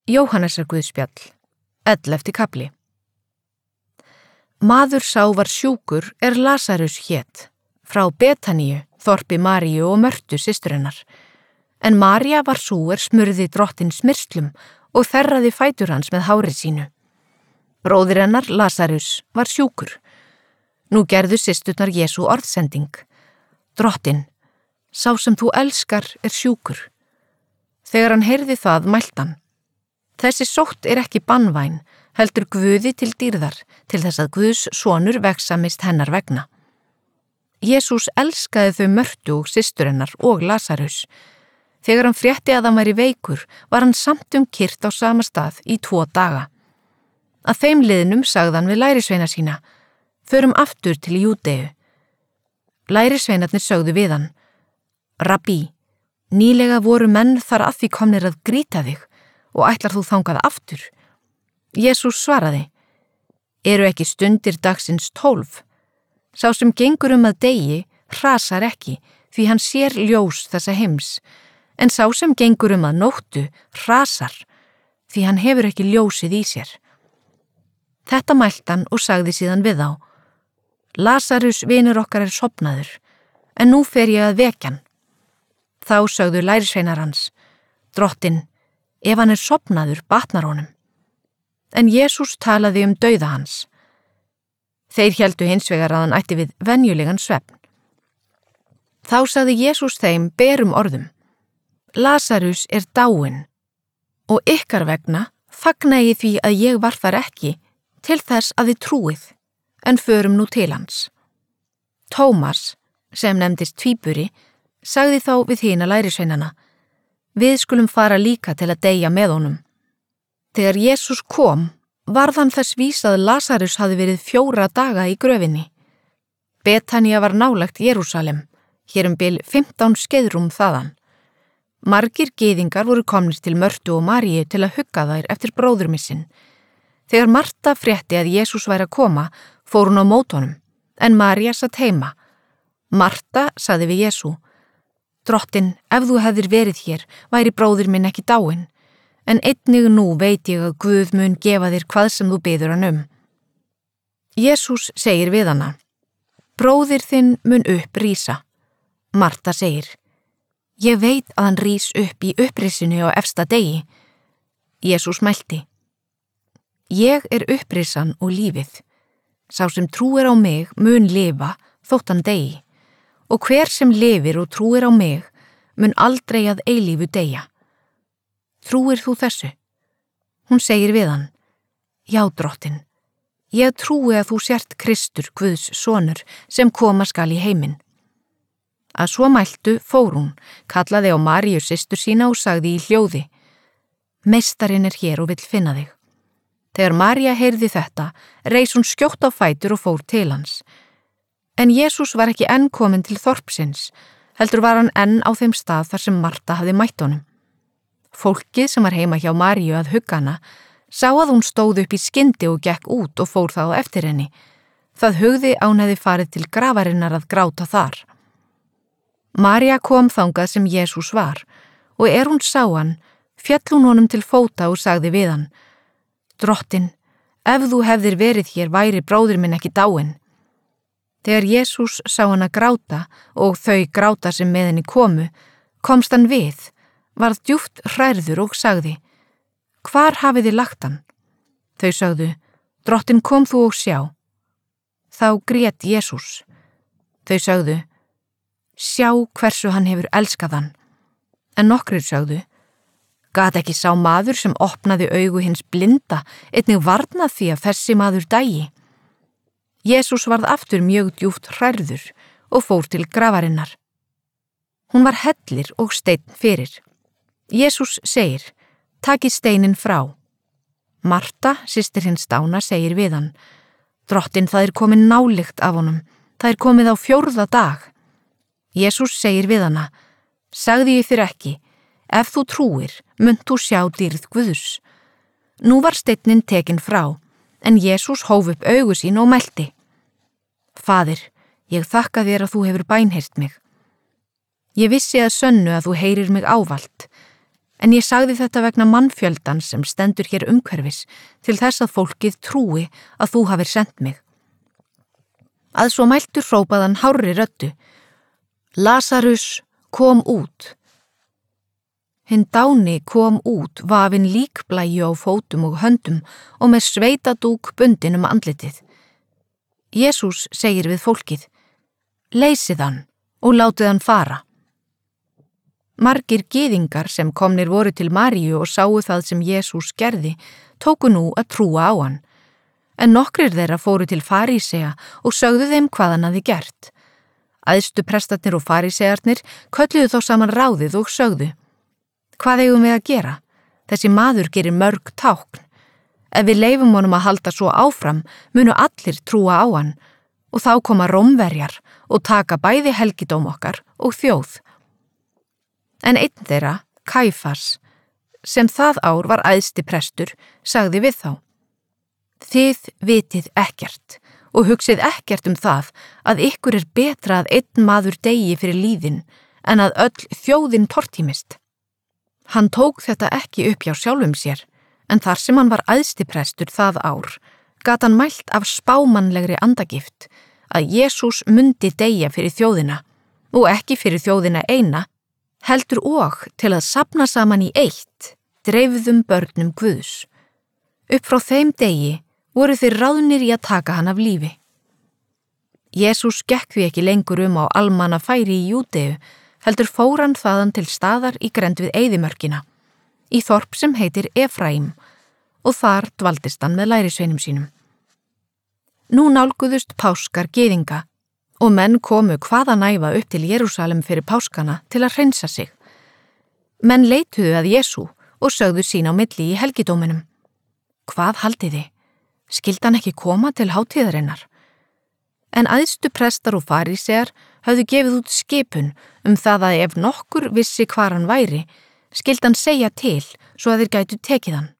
Jóhannesarguðspjall, 11. kafli. Maður sá var sjúkur Lasarus hét, frá Betaníu, þorpi Maríu og Mörtu systurinnar. En María var sú smurði Drottinn smyrslum og þerraði fætur hans með hári sínu. Bróðir hennar, Lasarus, var sjúkur. Nú gerðu systurnar Jesú orðsending. Drottinn, sá sem þú elskar sjúkur. Þegar hann heyrði það, mælti hann. Þessi sótt ekki banvæn, heldur Guði til dýrðar, til þess að Guðs sonur vegsamist hennar vegna. Jesús elskaði þau Mörtu og systur hennar og Lasarus. Þegar hann frétti að hann væri veikur, var hann samt kyrrt á sama stað í 2 daga. Að þeim liðnum sagði hann við lærisveina sína, förum aftur til Júdeu. Lærisveinarnir sögðu við hann, Rabbi, nýlega voru menn þar að því komnir að grýta þig og ætlar þú þangað aftur? Jesús svaraði, eru ekki stundir dagsins 12? Sá sem gengur að degi hrasar ekki, því hann sér ljós þessa heims, en sá sem gengur að nóttu hrasar, því hann hefur ekki ljósið í sér. Þetta mælti hann og sagði síðan við þá, Lasarus vinur okkar sofnaður, en nú fer ég að vekja hann. Þá sögðu lærisveinar hans, Drottinn, ef hann sofnaður, batnar honum. En Jesús talaði dauða hans. Þeir héldu hins vegar að hann ætti við venjulegan svefn. Þá sagði Jesús þeim berum orðum, Lasarus dáinn, og ykkar vegna fagna ég því að ég var þar ekki, til þess að þið trúið, en förum nú til hans. Tómas, sem nefndist Tvíburi, sagði þá við hina lærisveinana, við skulum fara líka til að deyja með honum. Þegar Jesús kom, varð hann þess vís að Lasarus hafði verið 4 daga í gröfinni. Betanía var nálægt Jerúsalem, hér bil 15 skeiðrúm þaðan. Margir gyðingar voru komnir til Mörtu og Maríu til að hugga þær eftir bróðurmissinn. Þegar Marta frétti að Jesús væri að koma, fór hún á mót honum, en María satt heima. Marta sagði við Jesú, Drottinn, ef þú hefðir verið hér, væri bróðir minn ekki dáinn, en einnig nú veit ég að Guð mun gefa þér hvað sem þú biður hann Jesús segir við hana, bróðir þinn mun rísa. Marta segir, ég veit að hann rís upp í upprisinu á efsta degi. Jesús mælti, ég upprisan og lífið. Sá sem trúir á mig mun lifa þótt hann degi. Og hver sem lifir og trúir á mig mun aldrei að eilífu deyja. Trúir þú þessu? Hún segir við hann, já, Drottinn, ég trúi að þú sért Kristur, Guðs sonur, sem koma skal í heiminn. Að svo mæltu fór hún, kallaði á Maríu systur sína og sagði í hljóði, Meistarinn hér og vill finna þig. Þegar María heyrði þetta, reis hún skjótt á fætur og fór til hans. En Jesús var ekki enn kominn til þorpsins, heldur var hann enn á þeim stað þar sem Marta hafði mætt honum. Fólkið sem var heima hjá Maríu að hugga hana, sá að hún stóð upp í skyndi og gekk út og fór þá eftir henni. Það hugði að hún hefði farið til grafarinnar að gráta þar. María kom þangað sem Jesús var, og hún sá hann, féll hún honum til fóta og sagði við hann, Drottinn, ef þú hefðir verið hér væri bróðir minn ekki dáinn. Þegar Jesús sá hana gráta og þau gráta sem með henni komu, komst hann við, varð djúpt hrærður og sagði, hvar hafið þið lagt hann? Þau sögðu, Drottinn, kom þú og sjá. Þá grét Jesús. Þau sögðu, sjá hversu hann hefur elskað hann. En nokkrir sögðu, gat ekki sá maður sem opnaði augu hins blinda einnig varnað því að þessi maður dæi. Jesús varð aftur mjög djúpt hrærður og fór til grafarinnar. Hún var hellir og steinn fyrir. Jesús segir, takið steininn frá. Marta, systir hins dána, segir við hann, Drottinn, það komin nálykt af honum, það komið á 4. dag. Jesús segir við hana, sagði ég þér ekki, ef þú trúir, munt þú sjá dýrð Guðs. Nú var steinninn tekinn frá, en Jesús hóf upp augu sín og mælti, Faðir, ég þakka þér að þú hefur bænheyrt mig. Ég vissi að sönnu að þú heyrir mig ávallt, En ég sagði þetta vegna mannfjöldans sem stendur hér umhverfis til þess að fólkið trúi að þú hafir sent mig. Að svo mæltu hrópaði hann hárri röddu: Lasarus, kom út. Hinn dáni kom út, vafinn líkblæju á fótum og höndum og með sveitadúk bundin andlitið. Jesús segir við fólkið: Leysið hann og látið hann fara. Margir gyðingar sem komnir voru til Maríu og sáu það sem Jesús gerði, tóku nú að trúa á hann. En nokkrir þeirra fóru til farísea og sögðu þeim hvað hann hafði gert. Æðstu prestarnir og farísearnir kölluðu þá saman ráðið og sögðu: Hvað eigum við að gera? Þessi maður gerir mörg tákn. Ef við leyfum honum að halda svo áfram, munu allir trúa á hann og þá koma Rómverjar og taka bæði helgidóm okkar og þjóð. En einn þeirra, Kæfas, sem það ár var æðsti prestur, sagði við þá: Þið vitið ekkert og hugsið ekkert það að ykkur betra að einn maður deyi fyrir líðin en að öll þjóðin tortímist. Hann tók þetta ekki upp hjá sjálfum sér, en þar sem hann var æðsti prestur það ár, gat hann mælt af spámannlegri andagift að Jesús mundi deyja fyrir þjóðina og ekki fyrir þjóðina eina, heldur og til að safna saman í eitt dreifðum börnum Guðs. Upp frá þeim degi voru þeir ráðnir í að taka hann af lífi. Jesús gekk því ekki lengur á almannafæri í Júdeu, heldur fór hann þaðan til staðar í grennd við eyðimörkina, í þorp sem heitir Efraím, og þar dvaldist hann með lærisveinum sínum. Nú nálguðust páskar gyðinga og menn komu hvaðanæva upp til Jerúsalem fyrir páskana til að hreinsa sig. Menn leituðu að Jesú og sögðu sín á milli í helgidóminum: Hvað haldið þið? Skyldi hann ekki koma til hátíðarinnar? En æðstu prestar og farísear höfðu gefið út skipun það að ef nokkur vissi hvar hann væri, skyldi hann segja til svo að þeir gætu tekið hann.